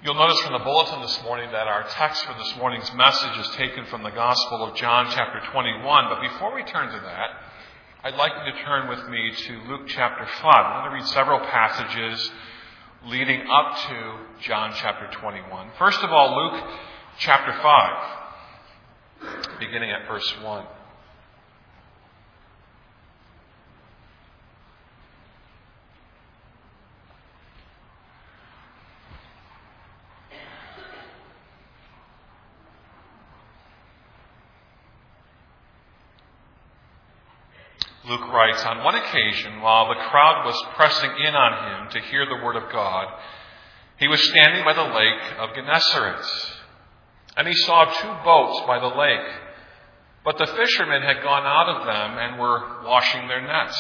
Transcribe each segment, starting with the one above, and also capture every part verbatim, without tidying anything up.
You'll notice from the bulletin this morning that our text for this morning's message is taken from the Gospel of John chapter twenty-one. But before we turn to that, I'd like you to turn with me to Luke chapter five. I'm going to read several passages leading up to John chapter twenty-one. First of all, Luke chapter five, beginning at verse one. Luke writes, "On one occasion, while the crowd was pressing in on him to hear the word of God, he was standing by the lake of Gennesaret. And he saw two boats by the lake, but the fishermen had gone out of them and were washing their nets."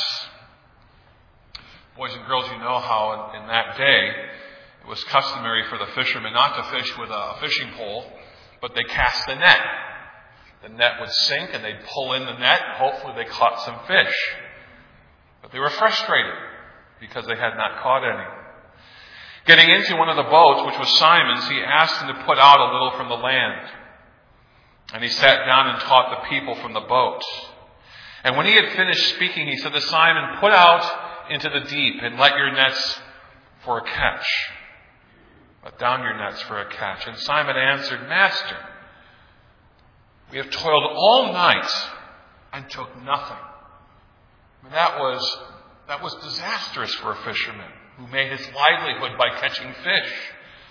Boys and girls, you know how in that day it was customary for the fishermen not to fish with a fishing pole, but they cast the net. The net would sink and they'd pull in the net and hopefully they caught some fish. But they were frustrated because they had not caught any. Getting into one of the boats, which was Simon's, he asked him to put out a little from the land. And he sat down and taught the people from the boat. And when he had finished speaking, he said to Simon, "Put out into the deep and let your nets for a catch. Let down your nets for a catch." And Simon answered, "Master, we have toiled all night and took nothing." I mean, that was, that was disastrous for a fisherman who made his livelihood by catching fish.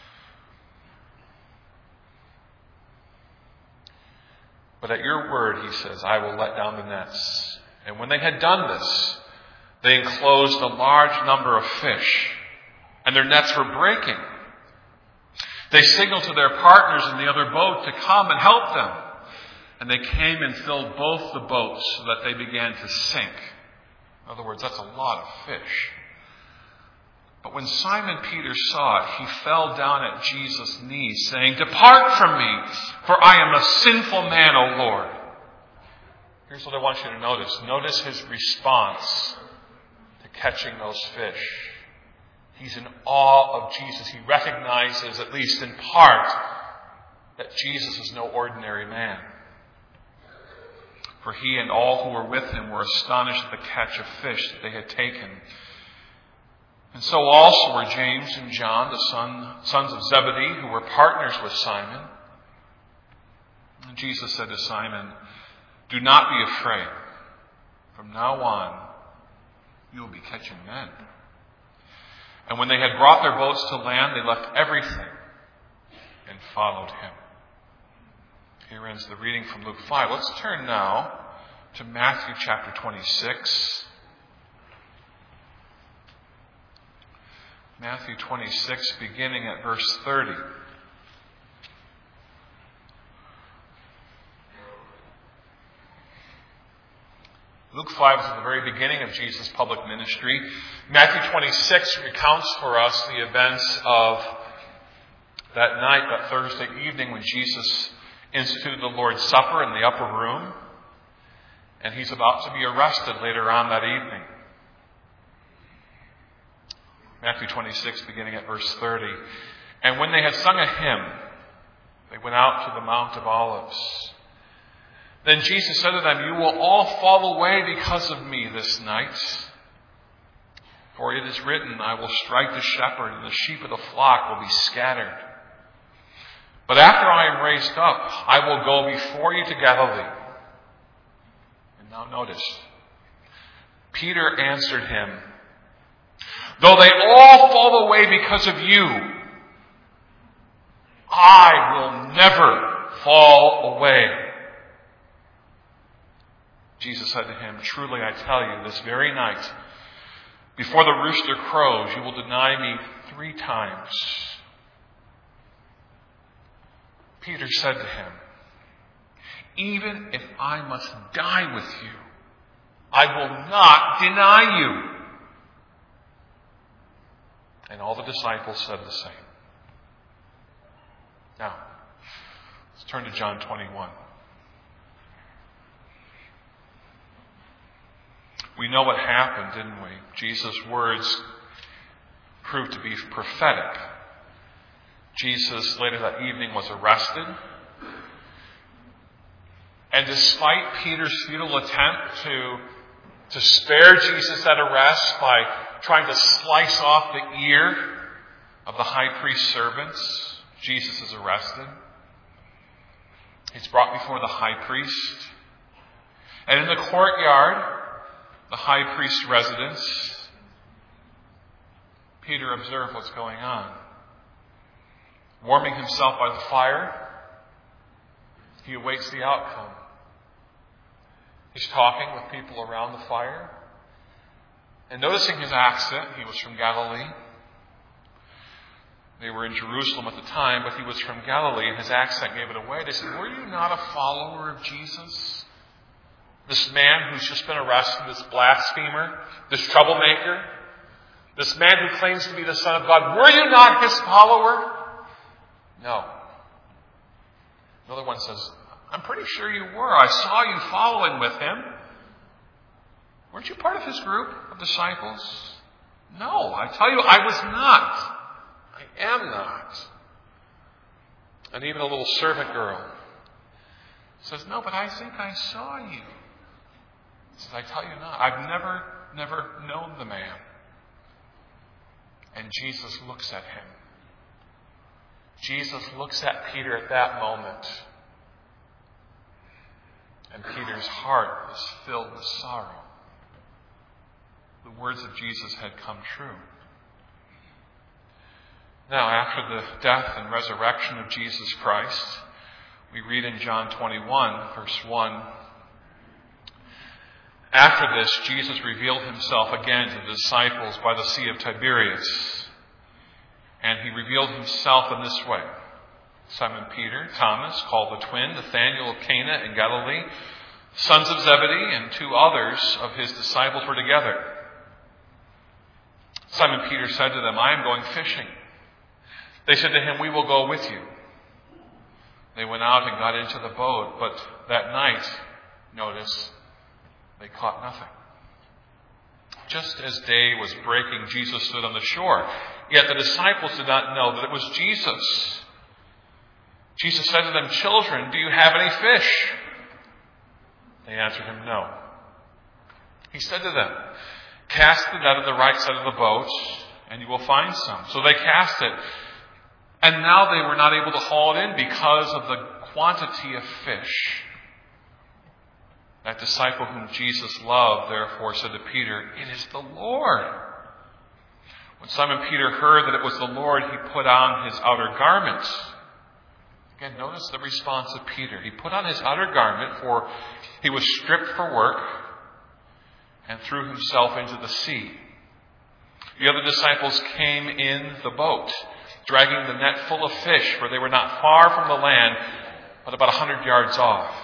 "But at your word," he says, "I will let down the nets." And when they had done this, they enclosed a large number of fish, and their nets were breaking. They signaled to their partners in the other boat to come and help them. And they came and filled both the boats so that they began to sink. In other words, that's a lot of fish. But when Simon Peter saw it, he fell down at Jesus' knees, saying, "Depart from me, for I am a sinful man, O Lord." Here's what I want you to notice. Notice his response to catching those fish. He's in awe of Jesus. He recognizes, at least in part, that Jesus is no ordinary man. For he and all who were with him were astonished at the catch of fish that they had taken. And so also were James and John, the son, sons of Zebedee, who were partners with Simon. And Jesus said to Simon, "Do not be afraid. From now on, you will be catching men." And when they had brought their boats to land, they left everything and followed him. Here ends the reading from Luke five. Let's turn now to Matthew chapter twenty-six. Matthew twenty-six, beginning at verse thirty. Luke five is at the very beginning of Jesus' public ministry. Matthew twenty-six recounts for us the events of that night, that Thursday evening, when Jesus instituted the Lord's Supper in the upper room, and he's about to be arrested later on that evening. Matthew twenty-six, beginning at verse thirty. "And when they had sung a hymn, they went out to the Mount of Olives. Then Jesus said to them, 'You will all fall away because of me this night. For it is written, I will strike the shepherd, and the sheep of the flock will be scattered. But after I am raised up, I will go before you to Galilee.' And now notice, Peter answered him, 'Though they all fall away because of you, I will never fall away.' Jesus said to him, 'Truly I tell you, this very night, before the rooster crows, you will deny me three times.' Peter said to him, 'Even if I must die with you, I will not deny you.' And all the disciples said the same." Now, let's turn to John twenty-one. We know what happened, didn't we? Jesus' words proved to be prophetic. Jesus later that evening was arrested. And despite Peter's futile attempt to, to spare Jesus that arrest by trying to slice off the ear of the high priest's servants, Jesus is arrested. He's brought before the high priest. And in the courtyard, the high priest's residence, Peter observed what's going on. Warming himself by the fire, he awaits the outcome. He's talking with people around the fire. And noticing his accent, he was from Galilee. They were in Jerusalem at the time, but he was from Galilee, and his accent gave it away. They said, "Were you not a follower of Jesus? This man who's just been arrested, this blasphemer, this troublemaker, this man who claims to be the Son of God, were you not his follower?" No. Another one says, "I'm pretty sure you were. I saw you following with him. Weren't you part of his group of disciples?" "No, I tell you, I was not. I am not." And even a little servant girl says, "No, but I think I saw you." He says, "I tell you not. I've never, never known the man." And Jesus looks at him. Jesus looks at Peter at that moment. And Peter's heart is filled with sorrow. The words of Jesus had come true. Now, after the death and resurrection of Jesus Christ, we read in John twenty-one, verse one, "After this, Jesus revealed himself again to the disciples by the Sea of Tiberias. And he revealed himself in this way. Simon Peter, Thomas, called the twin, Nathanael of Cana in Galilee, sons of Zebedee, and two others of his disciples were together. Simon Peter said to them, 'I am going fishing.' They said to him, 'We will go with you.' They went out and got into the boat, but that night, notice, they caught nothing. Just as day was breaking, Jesus stood on the shore. Yet the disciples did not know that it was Jesus. Jesus said to them, 'Children, do you have any fish?' They answered him, 'No.' He said to them, 'Cast the net on the right side of the boat, and you will find some.' So they cast it. And now they were not able to haul it in because of the quantity of fish. That disciple whom Jesus loved, therefore, said to Peter, 'It is the Lord.' When Simon Peter heard that it was the Lord, he put on his outer garment." Again, notice the response of Peter. He put on his outer garment, for he was stripped for work, and threw himself into the sea. The other disciples came in the boat, dragging the net full of fish, for they were not far from the land, but about a hundred yards off.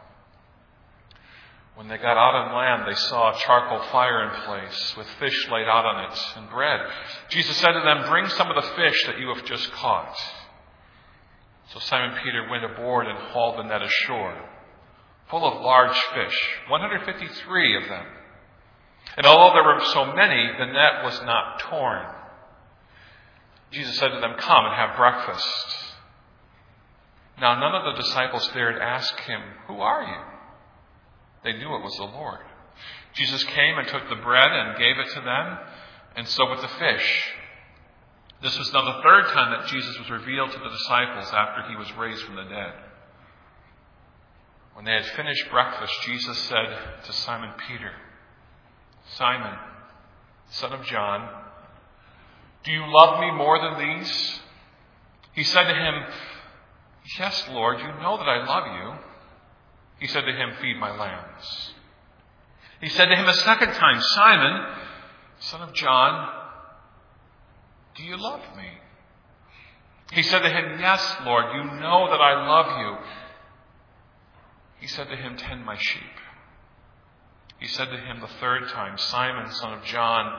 When they got out on land, they saw a charcoal fire in place, with fish laid out on it, and bread. Jesus said to them, "Bring some of the fish that you have just caught." So Simon Peter went aboard and hauled the net ashore, full of large fish, one hundred fifty-three of them. And although there were so many, the net was not torn. Jesus said to them, "Come and have breakfast." Now none of the disciples dared ask him, "Who are you?" They knew it was the Lord. Jesus came and took the bread and gave it to them, and so with the fish. This was now the third time that Jesus was revealed to the disciples after he was raised from the dead. When they had finished breakfast, Jesus said to Simon Peter, "Simon, son of John, do you love me more than these?" He said to him, "Yes, Lord, you know that I love you." He said to him, "Feed my lambs." He said to him a second time, "Simon, son of John, do you love me?" He said to him, "Yes, Lord, you know that I love you." He said to him, "Tend my sheep." He said to him the third time, "Simon, son of John,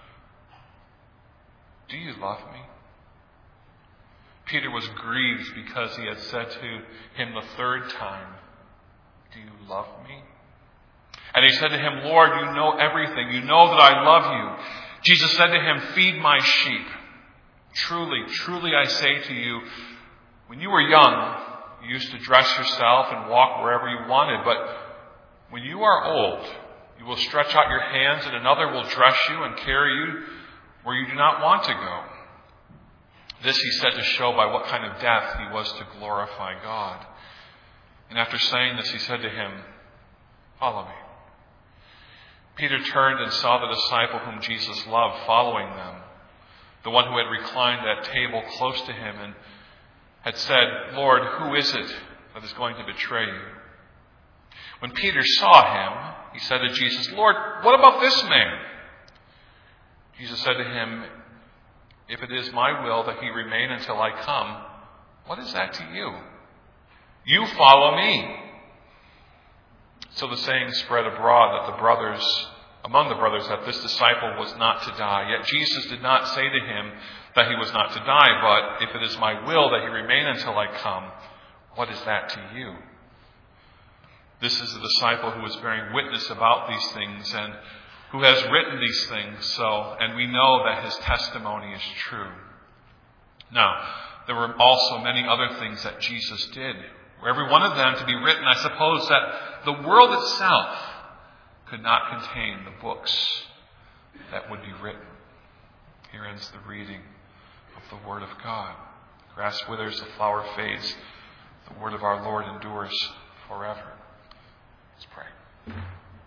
do you love me?" Peter was grieved because he had said to him the third time, "Do you love me?" And he said to him, "Lord, you know everything. You know that I love you." Jesus said to him, "Feed my sheep." Truly, truly I say to you, when you were young, you used to dress yourself and walk wherever you wanted. But when you are old, you will stretch out your hands and another will dress you and carry you where you do not want to go. This he said to show by what kind of death he was to glorify God. And after saying this, he said to him, "Follow me." Peter turned and saw the disciple whom Jesus loved following them, the one who had reclined at table close to him and had said, "Lord, who is it that is going to betray you?" When Peter saw him, he said to Jesus, "Lord, what about this man?" Jesus said to him, "If it is my will that he remain until I come, what is that to you? You follow me." So the saying spread abroad that the brothers, among the brothers, that this disciple was not to die. Yet Jesus did not say to him that he was not to die, but if it is my will that he remain until I come, what is that to you? This is the disciple who is bearing witness about these things and who has written these things, so, and we know that his testimony is true. Now, there were also many other things that Jesus did. Were every one of them to be written, I suppose that the world itself could not contain the books that would be written. Here ends the reading of the Word of God. The grass withers, the flower fades. The word of our Lord endures forever. Let's pray.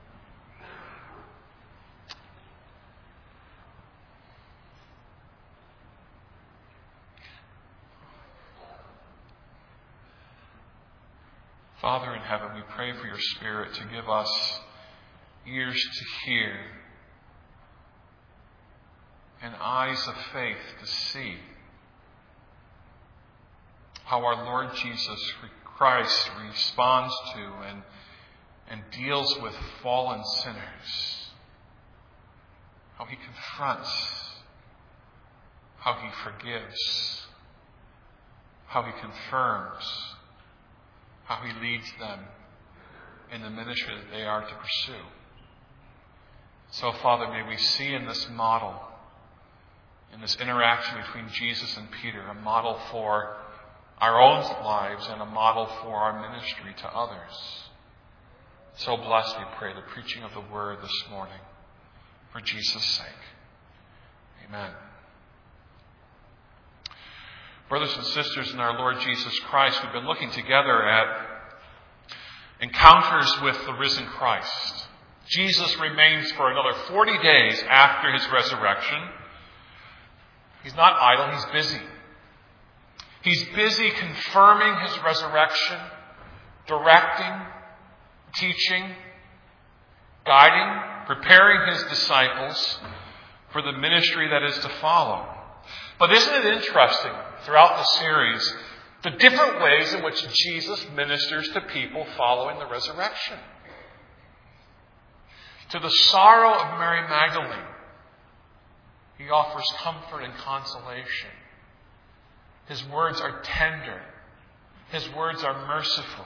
Father in heaven, we pray for your Spirit to give us ears to hear and eyes of faith to see how our Lord Jesus Christ responds to and, and deals with fallen sinners, how he confronts, how he forgives, how he confirms, how he leads them in the ministry that they are to pursue. So, Father, may we see in this model, in this interaction between Jesus and Peter, a model for our own lives and a model for our ministry to others. So bless, we pray, the preaching of the word this morning for Jesus' sake. Amen. Brothers and sisters in our Lord Jesus Christ, we've been looking together at encounters with the risen Christ. Jesus remains for another forty days after his resurrection. He's not idle, he's busy. He's busy confirming his resurrection, directing, teaching, guiding, preparing his disciples for the ministry that is to follow. But isn't it interesting throughout the series the different ways in which Jesus ministers to people following the resurrection? To the sorrow of Mary Magdalene, he offers comfort and consolation. His words are tender. His words are merciful.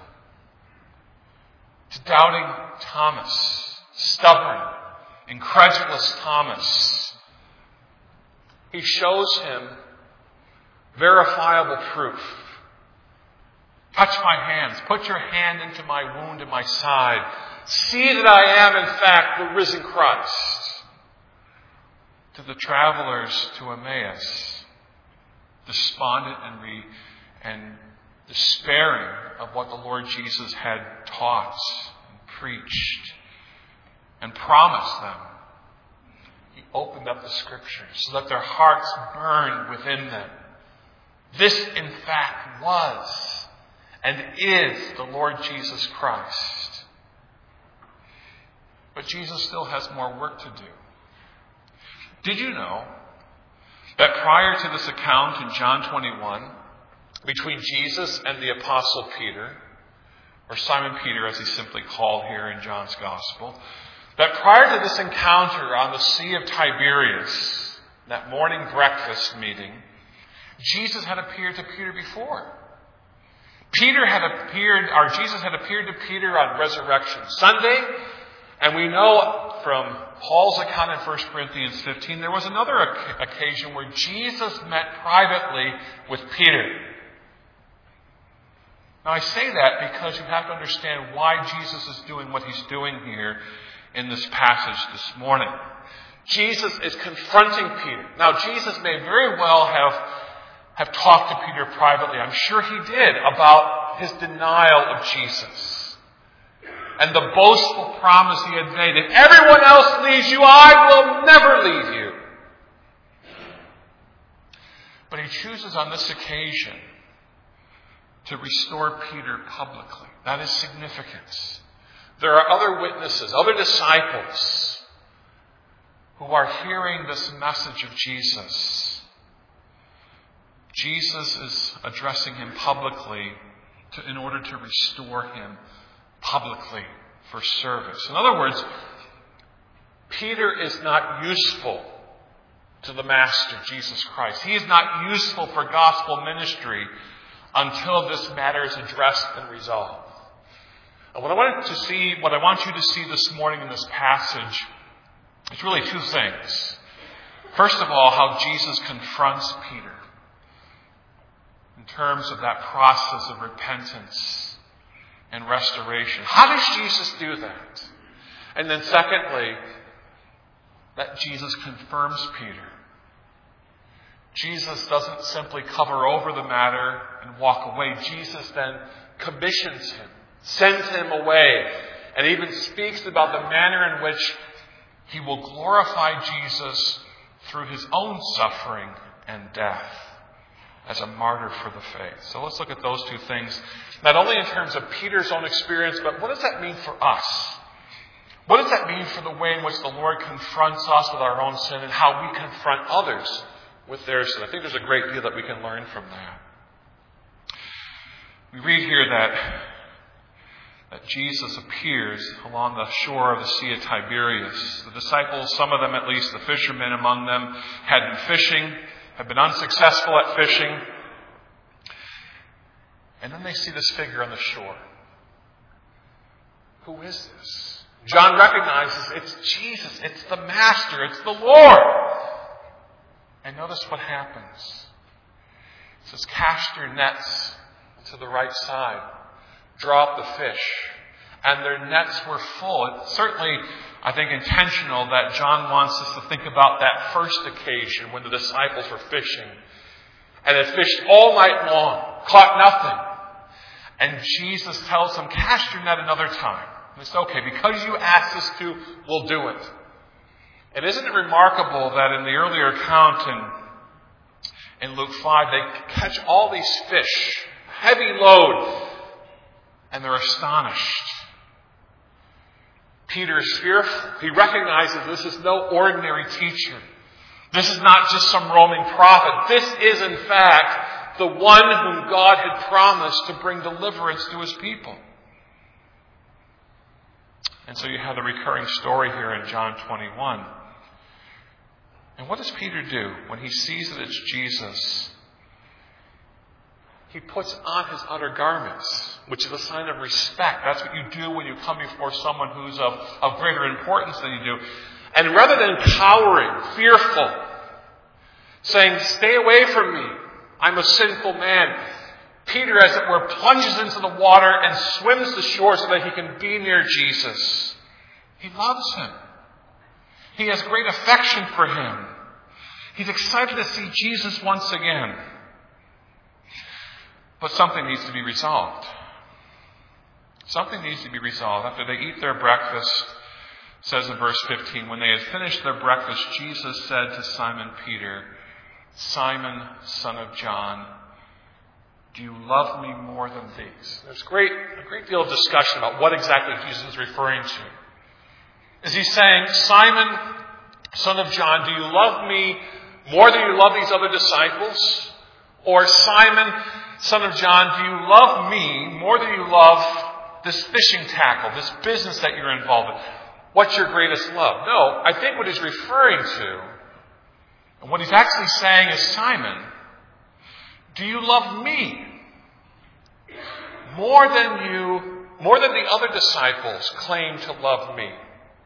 To doubting Thomas, stubborn, incredulous Thomas, he shows him verifiable proof. Touch my hands. Put your hand into my wound in my side. See that I am, in fact, the risen Christ. To the travelers to Emmaus, despondent and, re, and despairing of what the Lord Jesus had taught and preached and promised them, he opened up the Scriptures so that their hearts burned within them. This, in fact, was and is the Lord Jesus Christ. But Jesus still has more work to do. Did you know that prior to this account in John twenty-one, between Jesus and the Apostle Peter, or Simon Peter as he's simply called here in John's Gospel, that prior to this encounter on the Sea of Tiberias, that morning breakfast meeting, Jesus had appeared to Peter before. Peter had appeared, or Jesus had appeared to Peter on Resurrection Sunday, And we know from Paul's account in First Corinthians fifteen, there was another occasion where Jesus met privately with Peter. Now I say that because you have to understand why Jesus is doing what he's doing here in this passage this morning. Jesus is confronting Peter. Now Jesus may very well have, have talked to Peter privately. I'm sure he did, about his denial of Jesus. And the boastful promise he had made, if everyone else leaves you, I will never leave you. But he chooses on this occasion to restore Peter publicly. That is significance. There are other witnesses, other disciples who are hearing this message of Jesus. Jesus is addressing him publicly to, in order to restore him publicly for service. In other words, Peter is not useful to the Master, Jesus Christ. He is not useful for gospel ministry until this matter is addressed and resolved. And what I wanted to see, what I want you to see this morning in this passage is really two things. First of all, how Jesus confronts Peter in terms of that process of repentance and restoration. How does Jesus do that? And then secondly, that Jesus confirms Peter. Jesus doesn't simply cover over the matter and walk away. Jesus then commissions him, sends him away, and even speaks about the manner in which he will glorify Jesus through his own suffering and death as a martyr for the faith. So let's look at those two things, not only in terms of Peter's own experience, but what does that mean for us? What does that mean for the way in which the Lord confronts us with our own sin and how we confront others with their sin? I think there's a great deal that we can learn from that. We read here that, that Jesus appears along the shore of the Sea of Tiberias. The disciples, some of them at least, the fishermen among them, had been fishing, had been unsuccessful at fishing. And then they see this figure on the shore. Who is this? John recognizes it's Jesus, it's the Master, it's the Lord. And notice what happens. It says, cast your nets to the right side. Draw up the fish. And their nets were full. It's certainly, I think, intentional that John wants us to think about that first occasion when the disciples were fishing. And had fished all night long, caught nothing. And Jesus tells them, cast your net another time. And it's okay, because you asked us to, we'll do it. And isn't it remarkable that in the earlier account in, in Luke five, they catch all these fish, heavy load, and they're astonished. Peter is fearful. He recognizes this is no ordinary teacher. This is not just some roaming prophet. This is, in fact, the one whom God had promised to bring deliverance to his people. And so you have the recurring story here in John twenty-one. And what does Peter do when he sees that it's Jesus? He puts on his outer garments, which is a sign of respect. That's what you do when you come before someone who's of, of greater importance than you do. And rather than cowering, fearful, saying, stay away from me, I'm a sinful man, Peter, as it were, plunges into the water and swims to shore so that he can be near Jesus. He loves him. He has great affection for him. He's excited to see Jesus once again. But something needs to be resolved. Something needs to be resolved. After they eat their breakfast, it says in verse fifteen, when they had finished their breakfast, Jesus said to Simon Peter, Simon, son of John, do you love me more than these? There's great, a great deal of discussion about what exactly Jesus is referring to. Is he saying, Simon, son of John, do you love me more than you love these other disciples? Or Simon, son of John, do you love me more than you love this fishing tackle, this business that you're involved in? What's your greatest love? No, I think what he's referring to, and what he's actually saying is, Simon, do you love me more than you, more than the other disciples claim to love me?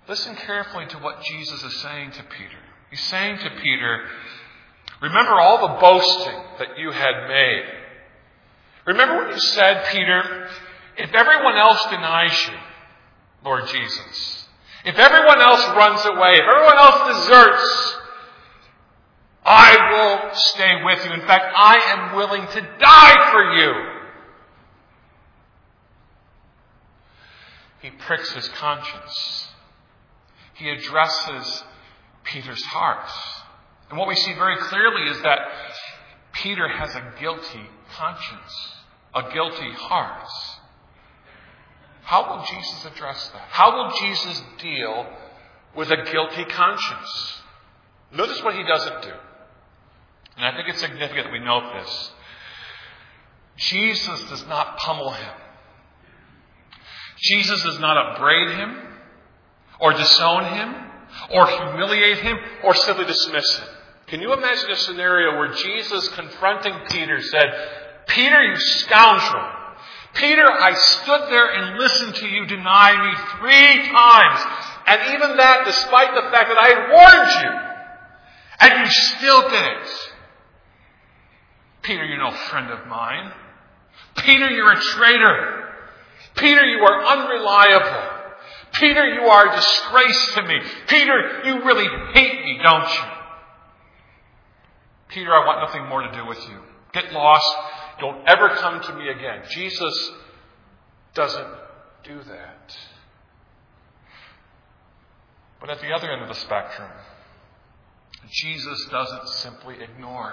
Listen carefully to what Jesus is saying to Peter. He's saying to Peter, remember all the boasting that you had made. Remember what you said, Peter, if everyone else denies you, Lord Jesus, if everyone else runs away, if everyone else deserts, I will stay with you. In fact, I am willing to die for you. He pricks his conscience. He addresses Peter's heart. And what we see very clearly is that Peter has a guilty conscience, a guilty heart. How will Jesus address that? How will Jesus deal with a guilty conscience? Notice what he doesn't do. And I think it's significant that we note this. Jesus does not pummel him. Jesus does not upbraid him, or disown him, or humiliate him, or simply dismiss him. Can you imagine a scenario where Jesus, confronting Peter, said, Peter, you scoundrel. Peter, I stood there and listened to you deny me three times. And even that despite the fact that I had warned you. And you still did it. Peter, you're no friend of mine. Peter, you're a traitor. Peter, you are unreliable. Peter, you are a disgrace to me. Peter, you really hate me, don't you? Peter, I want nothing more to do with you. Get lost. Don't ever come to me again. Jesus doesn't do that. But at the other end of the spectrum, Jesus doesn't simply ignore.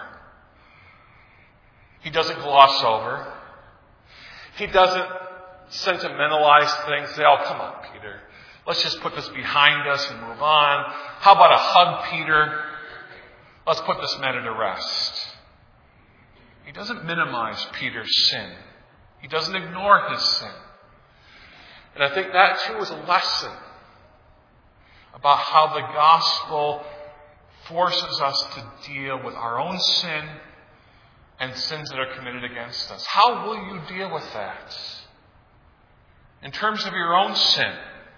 He doesn't gloss over. He doesn't sentimentalize things. Say, oh, come on, Peter. Let's just put this behind us and move on. How about a hug, Peter? Let's put this matter to rest. He doesn't minimize Peter's sin. He doesn't ignore his sin. And I think that too is a lesson about how the gospel forces us to deal with our own sin and sins that are committed against us. How will you deal with that? In terms of your own sin,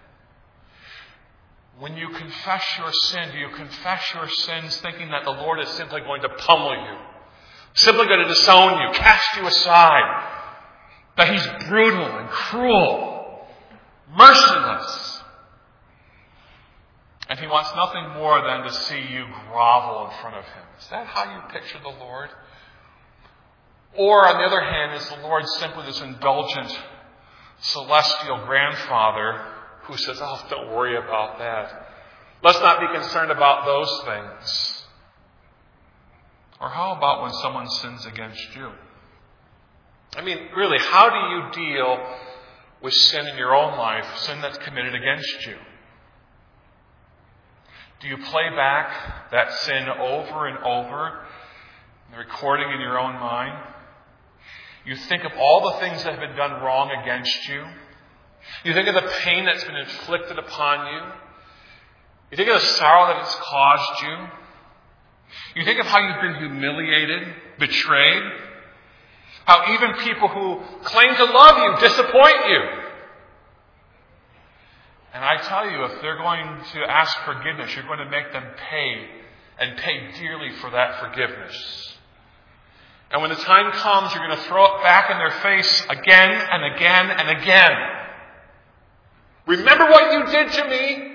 when you confess your sin, do you confess your sins thinking that the Lord is simply going to pummel you, simply going to disown you, cast you aside, that He's brutal and cruel, merciless, and He wants nothing more than to see you grovel in front of Him? Is that how you picture the Lord? Or, on the other hand, is the Lord simply this indulgent, celestial grandfather who says, oh, don't worry about that. Let's not be concerned about those things. Or how about when someone sins against you? I mean, really, how do you deal with sin in your own life, sin that's committed against you? Do you play back that sin over and over, the recording in your own mind? You think of all the things that have been done wrong against you. You think of the pain that's been inflicted upon you. You think of the sorrow that it's caused you. You think of how you've been humiliated, betrayed. How even people who claim to love you disappoint you. And I tell you, if they're going to ask forgiveness, you're going to make them pay, and pay dearly for that forgiveness. And when the time comes, you're going to throw it back in their face again and again and again. Remember what you did to me?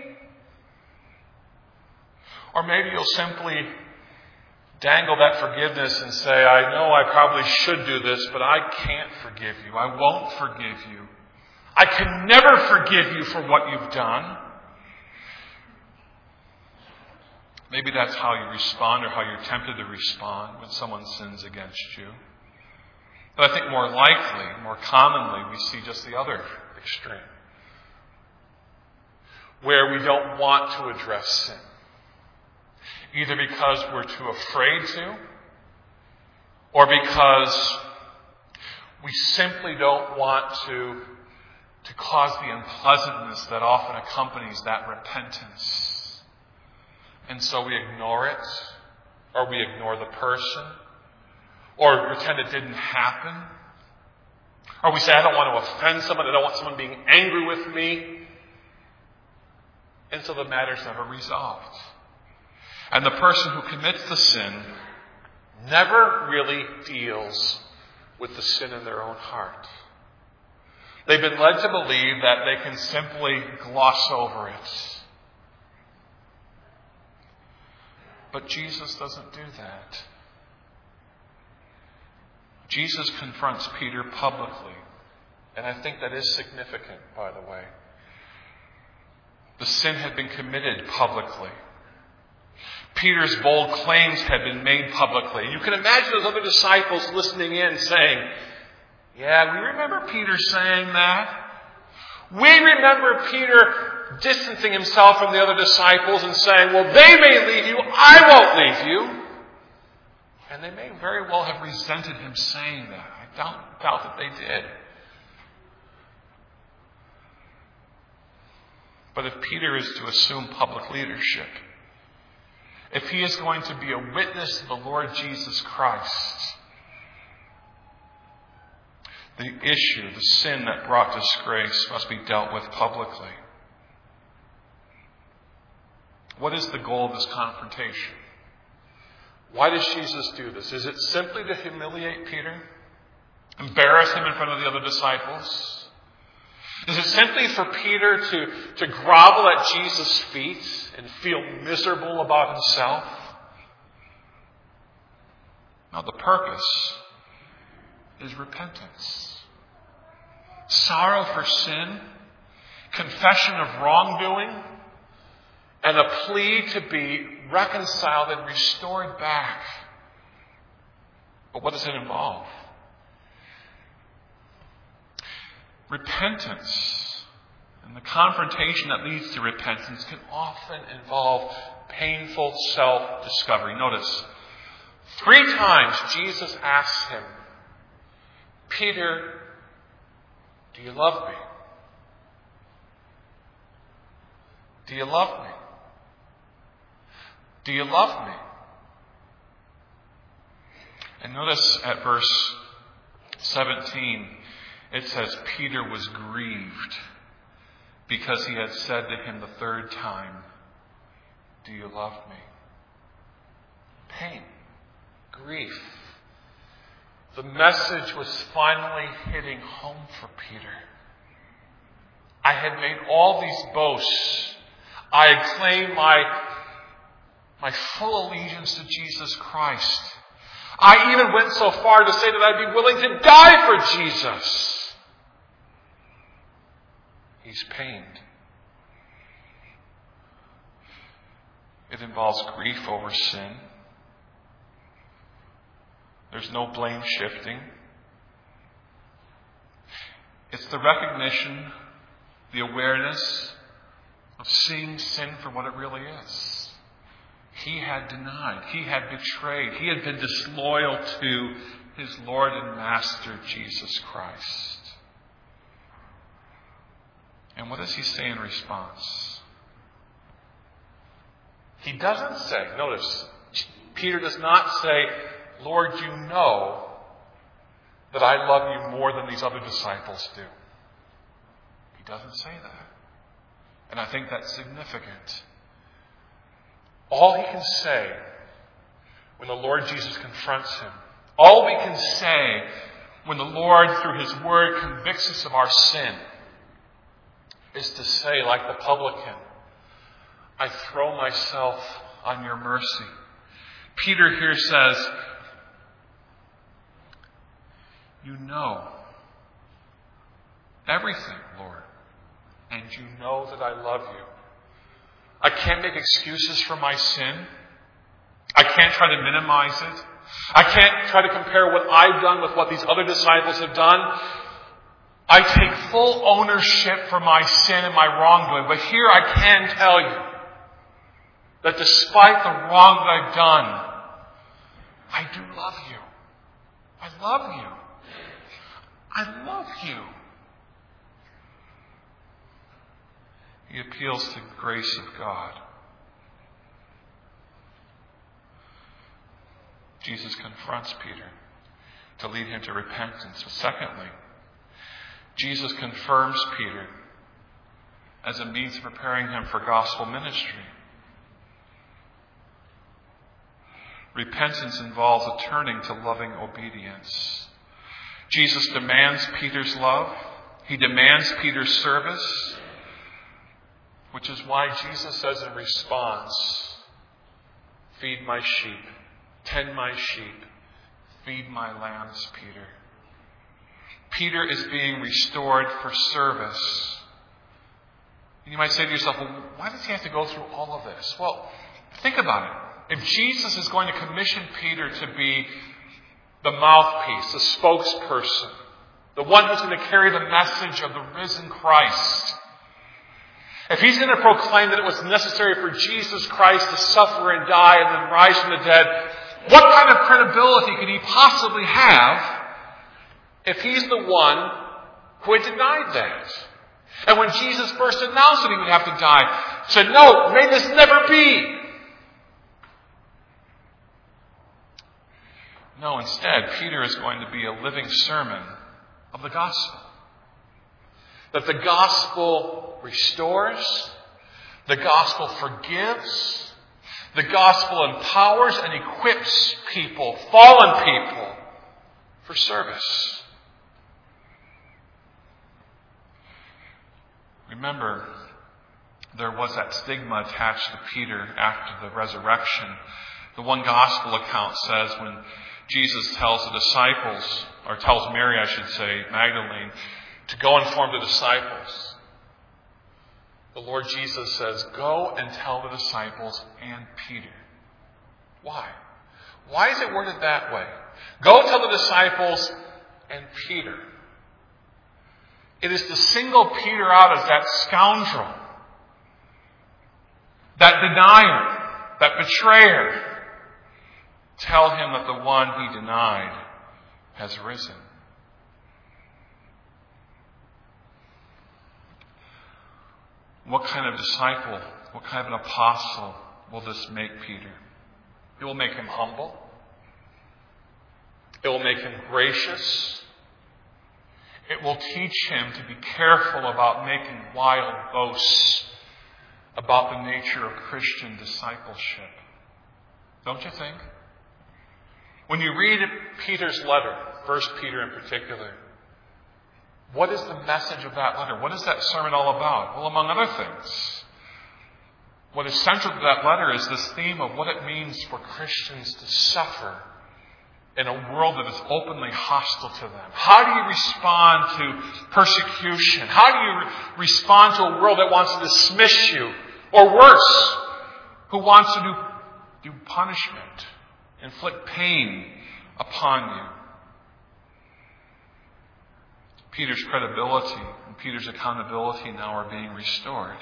Or maybe you'll simply dangle that forgiveness and say, I know I probably should do this, but I can't forgive you. I won't forgive you. I can never forgive you for what you've done. Maybe that's how you respond, or how you're tempted to respond when someone sins against you. But I think more likely, more commonly, we see just the other extreme, where we don't want to address sin. Either because we're too afraid to, or because we simply don't want to, to cause the unpleasantness that often accompanies that repentance. And so we ignore it, or we ignore the person, or pretend it didn't happen. Or we say, I don't want to offend someone, I don't want someone being angry with me. And so the matter's never resolved. And the person who commits the sin never really deals with the sin in their own heart. They've been led to believe that they can simply gloss over it. But Jesus doesn't do that. Jesus confronts Peter publicly. And I think that is significant, by the way. The sin had been committed publicly. Peter's bold claims had been made publicly. You can imagine those other disciples listening in saying, yeah, we remember Peter saying that. We remember Peter distancing himself from the other disciples and saying, well, they may leave you, I won't leave you. And they may very well have resented him saying that. I doubt, doubt that they did. But if Peter is to assume public leadership, if he is going to be a witness to the Lord Jesus Christ, the issue, the sin that brought disgrace, must be dealt with publicly. What is the goal of this confrontation? Why does Jesus do this? Is it simply to humiliate Peter? Embarrass him in front of the other disciples? Is it simply for Peter to, to grovel at Jesus' feet and feel miserable about himself? Now, the purpose is repentance. Sorrow for sin, confession of wrongdoing, and a plea to be reconciled and restored back. But what does it involve? Repentance and the confrontation that leads to repentance can often involve painful self-discovery. Notice, three times Jesus asks him, Peter, do you love me? Do you love me? Do you love me? And notice at verse seventeen, it says Peter was grieved because he had said to him the third time, do you love me? Pain, grief. The message was finally hitting home for Peter. I had made all these boasts. I had claimed my, my full allegiance to Jesus Christ. I even went so far to say that I'd be willing to die for Jesus. He's pained. It involves grief over sin. There's no blame shifting. It's the recognition, the awareness of seeing sin for what it really is. He had denied. He had betrayed. He had been disloyal to his Lord and Master, Jesus Christ. And what does he say in response? He doesn't say, notice, Peter does not say, Lord, you know that I love you more than these other disciples do. He doesn't say that. And I think that's significant. All he can say when the Lord Jesus confronts him, all we can say when the Lord, through his word, convicts us of our sin, is to say, like the publican, I throw myself on your mercy. Peter here says, you know everything, Lord, and you know that I love you. I can't make excuses for my sin. I can't try to minimize it. I can't try to compare what I've done with what these other disciples have done. I take full ownership for my sin and my wrongdoing. But here I can tell you that despite the wrong that I've done, I do love you. I love you. I love you. He appeals to the grace of God. Jesus confronts Peter to lead him to repentance. But secondly, Jesus confirms Peter as a means of preparing him for gospel ministry. Repentance involves a turning to loving obedience. Jesus demands Peter's love. He demands Peter's service, which is why Jesus says in response, feed my sheep, tend my sheep, feed my lambs, Peter. Peter is being restored for service. You might say to yourself, well, why does he have to go through all of this? Well, think about it. If Jesus is going to commission Peter to be the mouthpiece, the spokesperson, the one who's going to carry the message of the risen Christ, if he's going to proclaim that it was necessary for Jesus Christ to suffer and die and then rise from the dead, what kind of credibility could he possibly have if he's the one who had denied that? And when Jesus first announced that he would have to die, said, no, may this never be. No, instead, Peter is going to be a living sermon of the gospel. That the gospel restores, the gospel forgives, the gospel empowers and equips people, fallen people, for service. Remember, there was that stigma attached to Peter after the resurrection. The one gospel account says when Jesus tells the disciples, or tells Mary, I should say, Magdalene, to go inform the disciples, the Lord Jesus says, go and tell the disciples and Peter. Why? Why is it worded that way? Go tell the disciples and Peter. It is to single Peter out as that scoundrel, that denier, that betrayer. Tell him that the one he denied has risen. What kind of disciple, what kind of an apostle will this make Peter? It will make him humble. It will make him gracious. It will teach him to be careful about making wild boasts about the nature of Christian discipleship. Don't you think? When you read Peter's letter, First Peter in particular, what is the message of that letter? What is that sermon all about? Well, among other things, what is central to that letter is this theme of what it means for Christians to suffer in a world that is openly hostile to them. How do you respond to persecution? How do you re- respond to a world that wants to dismiss you? Or worse, who wants to do, do punishment, inflict pain upon you? Peter's credibility and Peter's accountability now are being restored.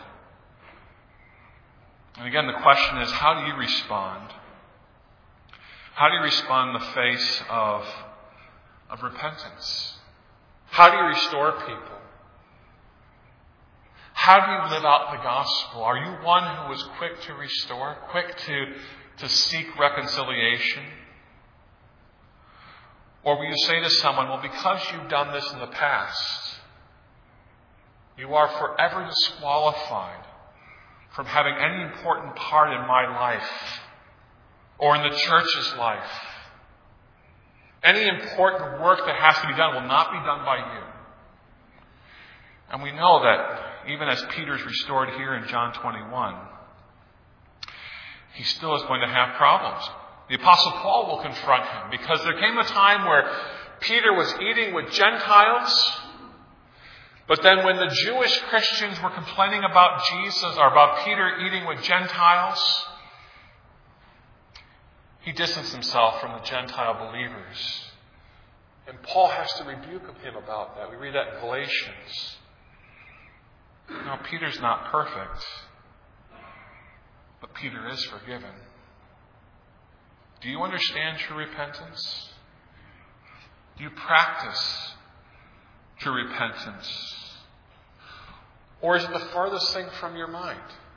And again, the question is, how do you respond? How do you respond in the face of, of repentance? How do you restore people? How do you live out the gospel? Are you one who is quick to restore, quick to, to seek reconciliation? Or will you say to someone, well, because you've done this in the past, you are forever disqualified from having any important part in my life or in the church's life. Any important work that has to be done will not be done by you. And we know that even as Peter's restored here in John twenty-one, he still is going to have problems. The Apostle Paul will confront him because there came a time where Peter was eating with Gentiles, but then when the Jewish Christians were complaining about Jesus or about Peter eating with Gentiles, he distanced himself from the Gentile believers. And Paul has to rebuke him about that. We read that in Galatians. No, Peter's not perfect, but Peter is forgiven. Do you understand true repentance? Do you practice true repentance? Or is it the farthest thing from your mind?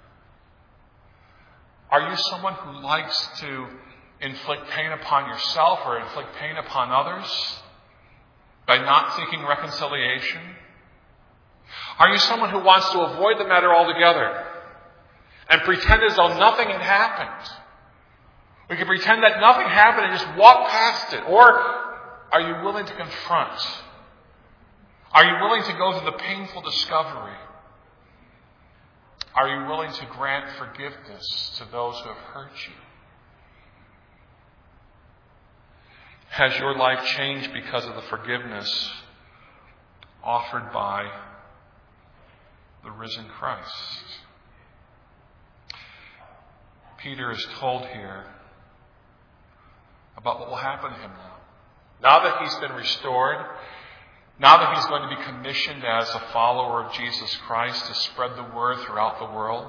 Are you someone who likes to inflict pain upon yourself or inflict pain upon others by not seeking reconciliation? Are you someone who wants to avoid the matter altogether and pretend as though nothing had happened? We can pretend that nothing happened and just walk past it. Or are you willing to confront? Are you willing to go through the painful discovery? Are you willing to grant forgiveness to those who have hurt you? Has your life changed because of the forgiveness offered by the risen Christ? Peter is told here about what will happen to him now. Now that he's been restored, now that he's going to be commissioned as a follower of Jesus Christ to spread the word throughout the world,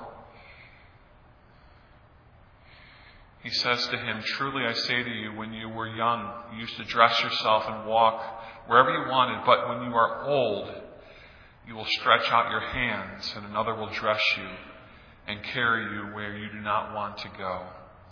he says to him, "Truly I say to you, when you were young, you used to dress yourself and walk wherever you wanted, but when you are old, you will stretch out your hands, and another will dress you and carry you where you do not want to go."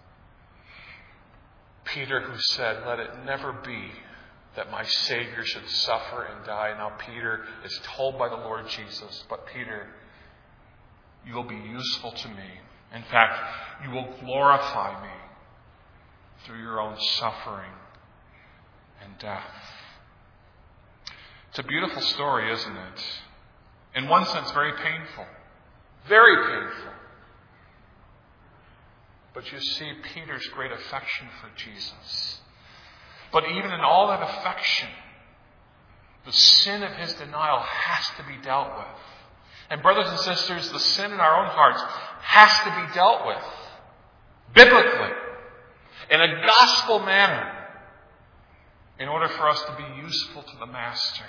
Peter, who said, "Let it never be that my Savior should suffer and die." Now Peter is told by the Lord Jesus, "But Peter, you will be useful to me. In fact, you will glorify me through your own suffering and death." It's a beautiful story, isn't it? In one sense, very painful. Very painful. But you see Peter's great affection for Jesus. But even in all that affection, the sin of his denial has to be dealt with. And brothers and sisters, the sin in our own hearts has to be dealt with biblically, in a gospel manner, in order for us to be useful to the Master.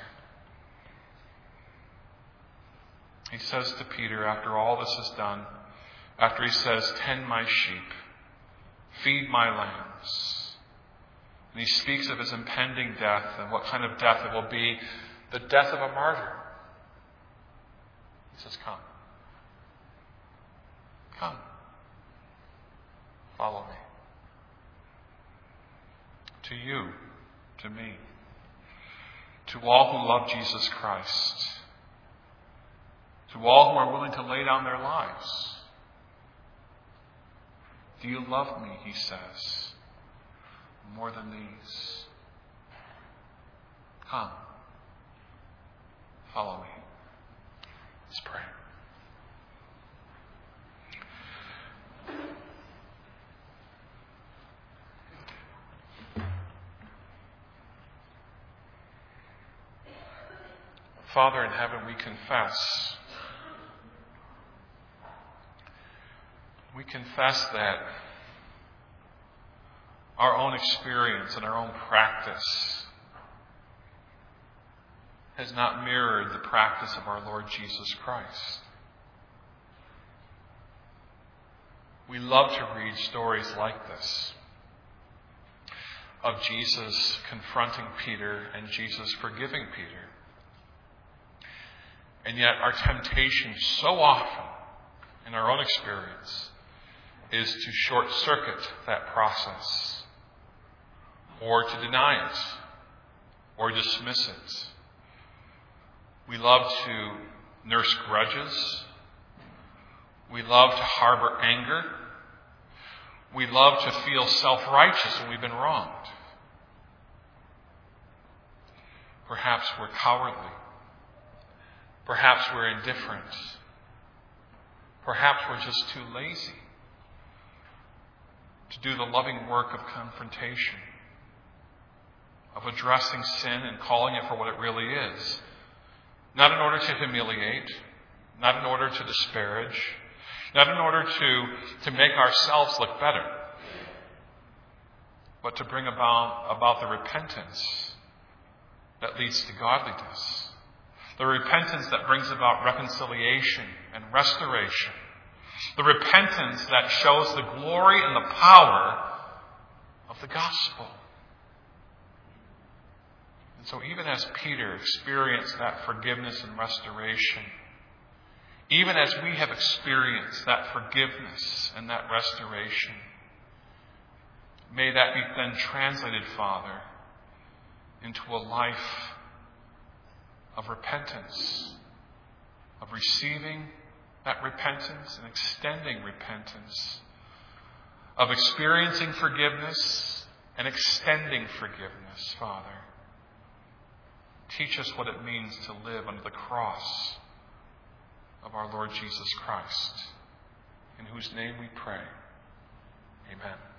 He says to Peter, after all this is done, after he says, "Tend my sheep, feed my lambs," and he speaks of his impending death and what kind of death it will be, the death of a martyr. He says, "Come. Come. Follow me." To you, to me, to all who love Jesus Christ, to all who are willing to lay down their lives. "Do you love me?" he says, "more than these? Come. Follow me." Let's pray. Father in heaven, we confess. We confess that our own experience and our own practice has not mirrored the practice of our Lord Jesus Christ. We love to read stories like this of Jesus confronting Peter and Jesus forgiving Peter. And yet our temptation so often in our own experience is to short-circuit that process, or to deny it, or dismiss it. We love to nurse grudges. We love to harbor anger. We love to feel self-righteous when we've been wronged. Perhaps we're cowardly. Perhaps we're indifferent. Perhaps we're just too lazy to do the loving work of confrontation, of addressing sin and calling it for what it really is. Not in order to humiliate, not in order to disparage, not in order to, to make ourselves look better, but to bring about, about the repentance that leads to godliness. The repentance that brings about reconciliation and restoration. The repentance that shows the glory and the power of the gospel. And so even as Peter experienced that forgiveness and restoration, even as we have experienced that forgiveness and that restoration, may that be then translated, Father, into a life of repentance of receiving that repentance and extending repentance, of experiencing forgiveness and extending forgiveness, Father. Teach us what it means to live under the cross of our Lord Jesus Christ, in whose name we pray. Amen.